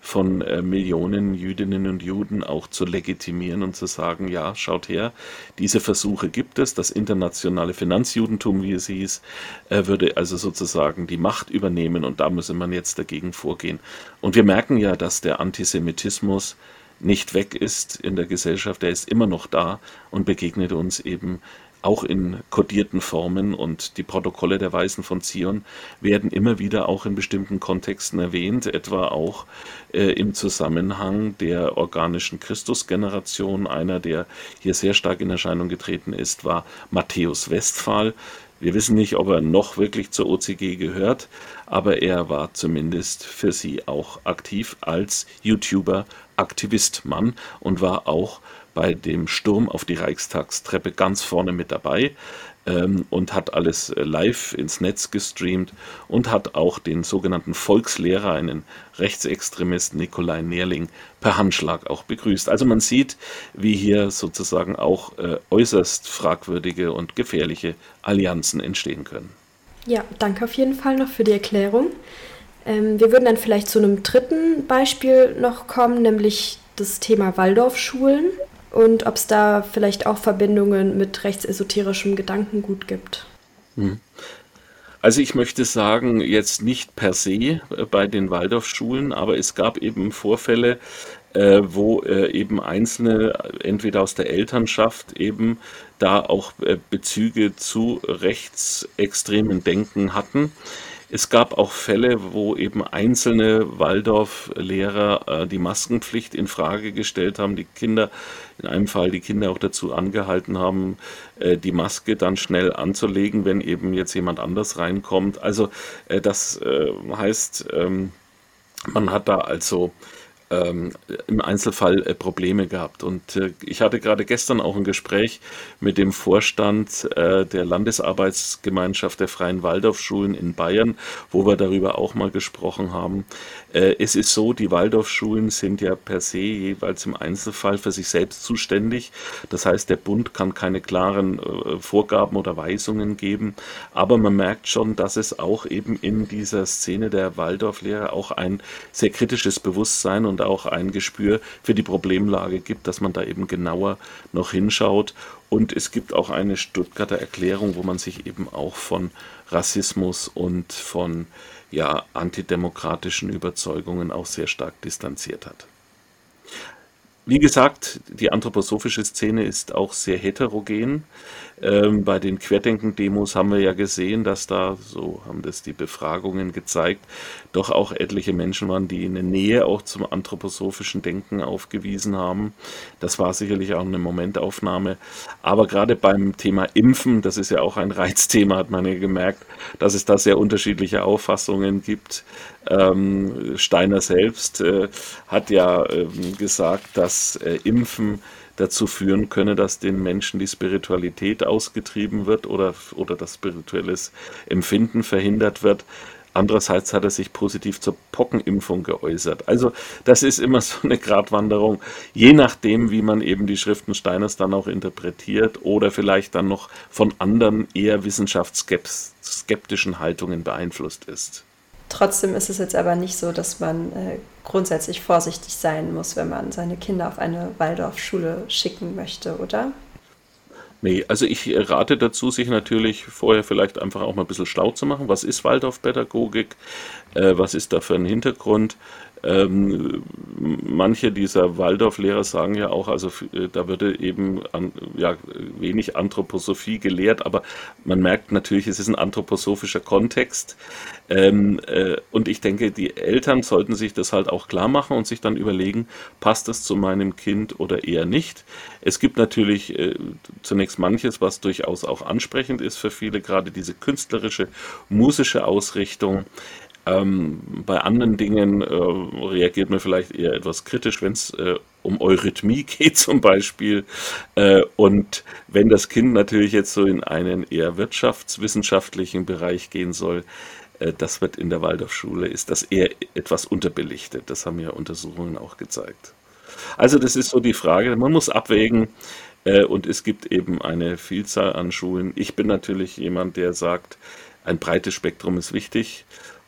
von äh, Millionen Jüdinnen und Juden auch zu legitimieren und zu sagen, ja, schaut her, diese Versuche gibt es. Das internationale Finanzjudentum, wie es hieß, äh, würde also sozusagen die Macht übernehmen und da müsse man jetzt dagegen vorgehen. Und wir merken ja, dass der Antisemitismus nicht weg ist in der Gesellschaft, er ist immer noch da und begegnet uns eben auch in kodierten Formen, und die Protokolle der Weisen von Zion werden immer wieder auch in bestimmten Kontexten erwähnt, etwa auch äh, im Zusammenhang der organischen Christusgeneration. Einer, der hier sehr stark in Erscheinung getreten ist, war Matthäus Westphal. Wir wissen nicht, ob er noch wirklich zur O C G gehört, aber er war zumindest für sie auch aktiv als YouTuber, Aktivistmann und war auch bei dem Sturm auf die Reichstagstreppe ganz vorne mit dabei ähm, und hat alles äh, live ins Netz gestreamt und hat auch den sogenannten Volkslehrer, einen Rechtsextremisten Nikolai Nerling, per Handschlag auch begrüßt. Also man sieht, wie hier sozusagen auch äh, äußerst fragwürdige und gefährliche Allianzen entstehen können. Ja, danke auf jeden Fall noch für die Erklärung. Ähm, wir würden dann vielleicht zu einem dritten Beispiel noch kommen, nämlich das Thema Waldorfschulen und ob es da vielleicht auch Verbindungen mit rechtsesoterischem Gedankengut gibt. Hm. Also ich möchte sagen, jetzt nicht per se äh, bei den Waldorfschulen, aber es gab eben Vorfälle, äh, wo äh, eben Einzelne, äh, entweder aus der Elternschaft, eben da auch äh, Bezüge zu rechtsextremen Denken hatten. Es gab auch Fälle, wo eben einzelne Waldorflehrer äh, die Maskenpflicht in Frage gestellt haben, die Kinder, in einem Fall die Kinder auch dazu angehalten haben, äh, die Maske dann schnell anzulegen, wenn eben jetzt jemand anders reinkommt. Also äh, das äh, heißt, ähm, man hat da also ähm, im Einzelfall äh, Probleme gehabt. Und äh, ich hatte gerade gestern auch ein Gespräch mit dem Vorstand äh, der Landesarbeitsgemeinschaft der Freien Waldorfschulen in Bayern, wo wir darüber auch mal gesprochen haben. Äh, es ist so, die Waldorfschulen sind ja per se jeweils im Einzelfall für sich selbst zuständig. Das heißt, der Bund kann keine klaren äh, Vorgaben oder Weisungen geben. Aber man merkt schon, dass es auch eben in dieser Szene der Waldorflehrer auch ein sehr kritisches Bewusstsein und auch ein Gespür für die Problemlage gibt, dass man da eben genauer noch hinschaut. Und es gibt auch eine Stuttgarter Erklärung, wo man sich eben auch von Rassismus und von ja, antidemokratischen Überzeugungen auch sehr stark distanziert hat. Wie gesagt, die anthroposophische Szene ist auch sehr heterogen. Ähm, bei den Querdenken-Demos haben wir ja gesehen, dass da, so haben das die Befragungen gezeigt, doch auch etliche Menschen waren, die eine Nähe auch zum anthroposophischen Denken aufgewiesen haben. Das war sicherlich auch eine Momentaufnahme. Aber gerade beim Thema Impfen, das ist ja auch ein Reizthema, hat man ja gemerkt, dass es da sehr unterschiedliche Auffassungen gibt. Ähm, Steiner selbst äh, hat ja ähm, gesagt, dass äh, Impfen dazu führen könne, dass den Menschen die Spiritualität ausgetrieben wird oder, oder das spirituelles Empfinden verhindert wird. Andererseits hat er sich positiv zur Pockenimpfung geäußert. Also das ist immer so eine Gratwanderung, je nachdem, wie man eben die Schriften Steiners dann auch interpretiert oder vielleicht dann noch von anderen eher wissenschaftsskeptischen Haltungen beeinflusst ist. Trotzdem ist es jetzt aber nicht so, dass man äh, grundsätzlich vorsichtig sein muss, wenn man seine Kinder auf eine Waldorfschule schicken möchte, oder? Nee, also ich rate dazu, sich natürlich vorher vielleicht einfach auch mal ein bisschen schlau zu machen. Was ist Waldorfpädagogik? Äh, was ist da für ein Hintergrund? Ähm, manche dieser Waldorflehrer sagen ja auch, also äh, da würde eben an, ja, wenig Anthroposophie gelehrt, aber man merkt natürlich, es ist ein anthroposophischer Kontext. Ähm, äh, und ich denke, die Eltern sollten sich das halt auch klar machen und sich dann überlegen, passt das zu meinem Kind oder eher nicht. Es gibt natürlich äh, zunächst manches, was durchaus auch ansprechend ist für viele, gerade diese künstlerische, musische Ausrichtung. Ähm, bei anderen Dingen äh, reagiert man vielleicht eher etwas kritisch, wenn es äh, um Eurythmie geht zum Beispiel. Äh, und wenn das Kind natürlich jetzt so in einen eher wirtschaftswissenschaftlichen Bereich gehen soll, äh, das wird in der Waldorfschule, ist das eher etwas unterbelichtet. Das haben ja Untersuchungen auch gezeigt. Also das ist so die Frage, man muss abwägen. Äh, und es gibt eben eine Vielzahl an Schulen. Ich bin natürlich jemand, der sagt, ein breites Spektrum ist wichtig.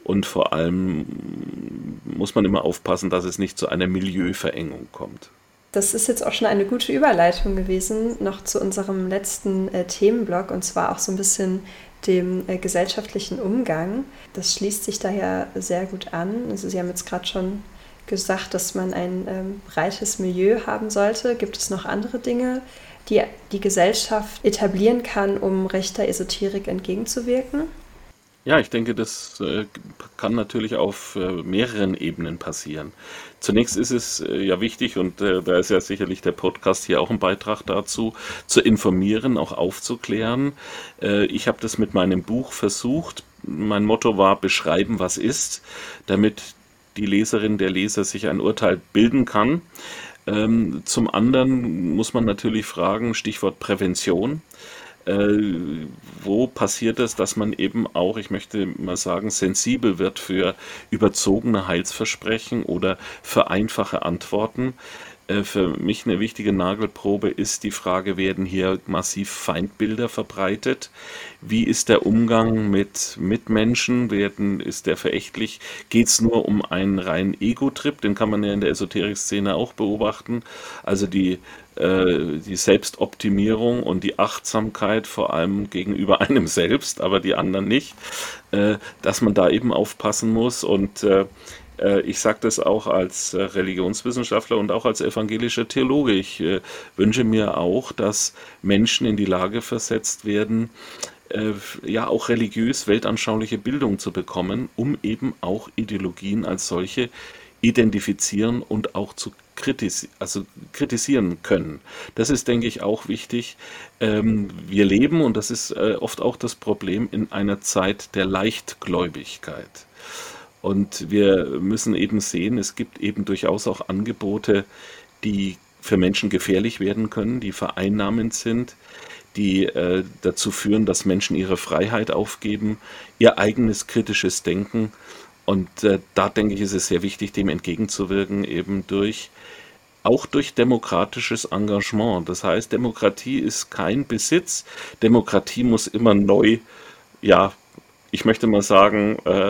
und vor allem muss man immer aufpassen, dass es nicht zu einer Milieuverengung kommt. Das ist jetzt auch schon eine gute Überleitung gewesen, noch zu unserem letzten äh, Themenblock, und zwar auch so ein bisschen dem äh, gesellschaftlichen Umgang. Das schließt sich daher sehr gut an. Also Sie haben jetzt gerade schon gesagt, dass man ein ähm, breites Milieu haben sollte. Gibt es noch andere Dinge, die die Gesellschaft etablieren kann, um rechter Esoterik entgegenzuwirken? Ja, ich denke, das äh, kann natürlich auf äh, mehreren Ebenen passieren. Zunächst ist es äh, ja wichtig, und äh, da ist ja sicherlich der Podcast hier auch ein Beitrag dazu, zu informieren, auch aufzuklären. Äh, ich habe das mit meinem Buch versucht. Mein Motto war: beschreiben, was ist, damit die Leserin, der Leser sich ein Urteil bilden kann. Ähm, zum anderen muss man natürlich fragen, Stichwort Prävention. Äh, wo passiert es, dass man eben auch, ich möchte mal sagen, sensibel wird für überzogene Heilsversprechen oder für einfache Antworten? Äh, für mich eine wichtige Nagelprobe ist die Frage, werden hier massiv Feindbilder verbreitet? Wie ist der Umgang mit Mitmenschen? Werden, ist der verächtlich? Geht es nur um einen reinen Ego-Trip? Den kann man ja in der Esoterik-Szene auch beobachten. Also die äh, die Selbstoptimierung und die Achtsamkeit vor allem gegenüber einem selbst, aber die anderen nicht, äh, dass man da eben aufpassen muss. Und äh, äh, ich sage das auch als äh, Religionswissenschaftler und auch als evangelischer Theologe. Ich äh, wünsche mir auch, dass Menschen in die Lage versetzt werden, äh, ja auch religiös weltanschauliche Bildung zu bekommen, um eben auch Ideologien als solche identifizieren und auch zu kritis also kritisieren können. Das ist, denke ich, auch wichtig. Ähm, wir leben, und das ist äh, oft auch das Problem, in einer Zeit der Leichtgläubigkeit. Und wir müssen eben sehen, es gibt eben durchaus auch Angebote, die für Menschen gefährlich werden können, die vereinnahmend sind, die äh, dazu führen, dass Menschen ihre Freiheit aufgeben, ihr eigenes kritisches Denken. Und äh, da denke ich, ist es sehr wichtig, dem entgegenzuwirken, eben durch, auch durch demokratisches Engagement. Das heißt, Demokratie ist kein Besitz. Demokratie muss immer neu, ja, ich möchte mal sagen, äh,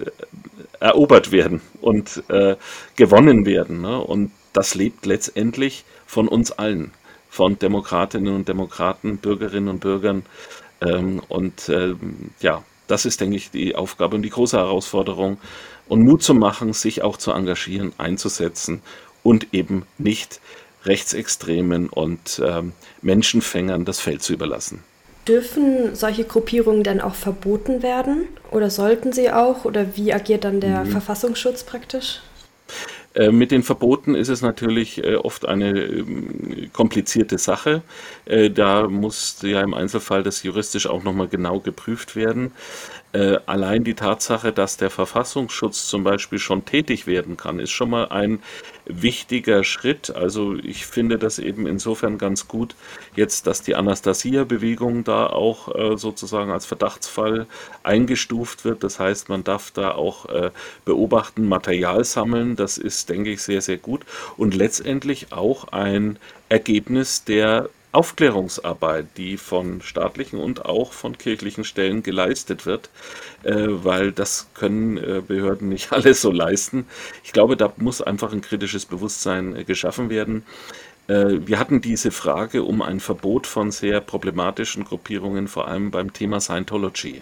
erobert werden und äh, gewonnen werden. Ne? Und das lebt letztendlich von uns allen, von Demokratinnen und Demokraten, Bürgerinnen und Bürgern. Ähm, und äh, ja, das ist, denke ich, die Aufgabe und die große Herausforderung, und Mut zu machen, sich auch zu engagieren, einzusetzen und eben nicht Rechtsextremen und ähm, Menschenfängern das Feld zu überlassen. Dürfen solche Gruppierungen denn auch verboten werden? Oder sollten sie auch? Oder wie agiert dann der mhm. Verfassungsschutz praktisch? Äh, Mit den Verboten ist es natürlich äh, oft eine ähm, komplizierte Sache. Äh, Da muss ja im Einzelfall das juristisch auch nochmal genau geprüft werden. Äh, Allein die Tatsache, dass der Verfassungsschutz zum Beispiel schon tätig werden kann, ist schon mal ein wichtiger Schritt. Also ich finde das eben insofern ganz gut jetzt, dass die Anastasia-Bewegung da auch äh, sozusagen als Verdachtsfall eingestuft wird. Das heißt, man darf da auch äh, beobachten, Material sammeln. Das ist, denke ich, sehr, sehr gut. Und letztendlich auch ein Ergebnis der Aufklärungsarbeit, die von staatlichen und auch von kirchlichen Stellen geleistet wird, äh, weil das können äh, Behörden nicht alles so leisten. Ich glaube, da muss einfach ein kritisches Bewusstsein äh, geschaffen werden. Äh, wir hatten diese Frage um ein Verbot von sehr problematischen Gruppierungen, vor allem beim Thema Scientology.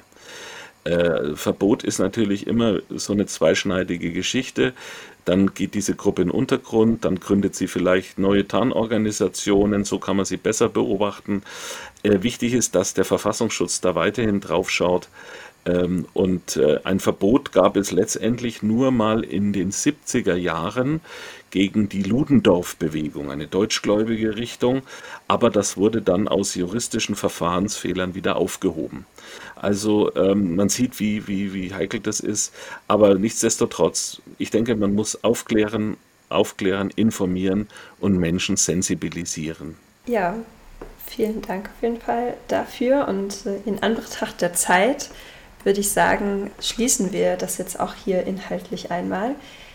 Äh, Verbot ist natürlich immer so eine zweischneidige Geschichte. Dann geht diese Gruppe in den Untergrund, dann gründet sie vielleicht neue Tarnorganisationen, so kann man sie besser beobachten. Äh, wichtig ist, dass der Verfassungsschutz da weiterhin drauf schaut. Ähm, und äh, ein Verbot gab es letztendlich nur mal in den siebziger Jahren gegen die Ludendorff-Bewegung, eine deutschgläubige Richtung, aber das wurde dann aus juristischen Verfahrensfehlern wieder aufgehoben. Also ähm, man sieht, wie, wie, wie heikel das ist, aber nichtsdestotrotz, ich denke, man muss aufklären, aufklären, informieren und Menschen sensibilisieren. Ja, vielen Dank auf jeden Fall dafür, und äh, in Anbetracht der Zeit würde ich sagen, schließen wir das jetzt auch hier inhaltlich einmal.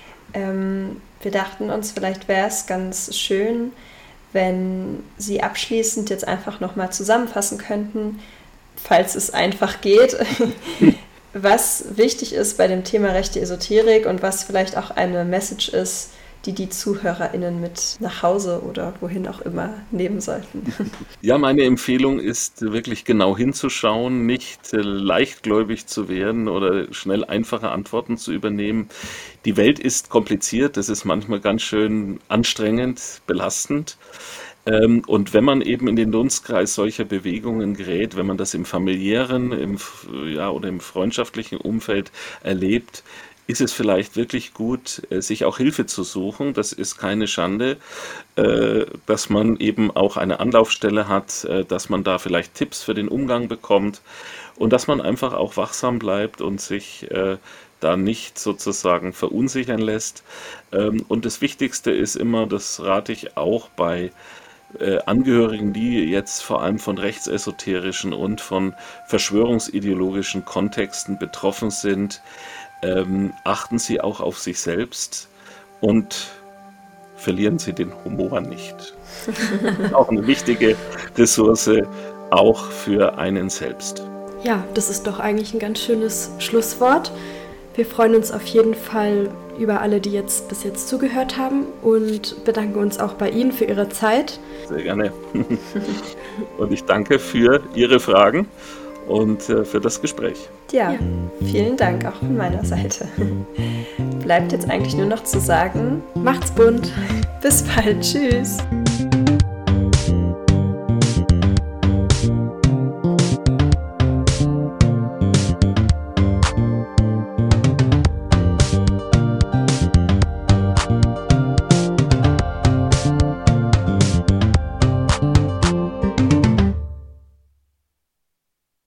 Ähm, wir dachten uns, vielleicht wäre es ganz schön, wenn Sie abschließend jetzt einfach nochmal zusammenfassen könnten, falls es einfach geht, was wichtig ist bei dem Thema rechte Esoterik und was vielleicht auch eine Message ist, die die ZuhörerInnen mit nach Hause oder wohin auch immer nehmen sollten. Ja, meine Empfehlung ist wirklich genau hinzuschauen, nicht äh, leichtgläubig zu werden oder schnell einfache Antworten zu übernehmen. Die Welt ist kompliziert, das ist manchmal ganz schön anstrengend, belastend. Ähm, und wenn man eben in den Dunstkreis solcher Bewegungen gerät, wenn man das im familiären im, ja, oder im freundschaftlichen Umfeld erlebt, ist es vielleicht wirklich gut, äh, sich auch Hilfe zu suchen. Das ist keine Schande, äh, dass man eben auch eine Anlaufstelle hat, äh, dass man da vielleicht Tipps für den Umgang bekommt und dass man einfach auch wachsam bleibt und sich äh, da nicht sozusagen verunsichern lässt. Ähm, und das Wichtigste ist immer, das rate ich auch bei äh, Angehörigen, die jetzt vor allem von rechtsesoterischen und von verschwörungsideologischen Kontexten betroffen sind, Ähm, achten Sie auch auf sich selbst und verlieren Sie den Humor nicht. Auch eine wichtige Ressource, auch für einen selbst. Ja, das ist doch eigentlich ein ganz schönes Schlusswort. Wir freuen uns auf jeden Fall über alle, die jetzt bis jetzt zugehört haben und bedanken uns auch bei Ihnen für Ihre Zeit. Sehr gerne. Und ich danke für Ihre Fragen und äh, für das Gespräch. Ja, ja, vielen Dank auch von meiner Seite. Bleibt jetzt eigentlich nur noch zu sagen, macht's bunt. Bis bald, tschüss.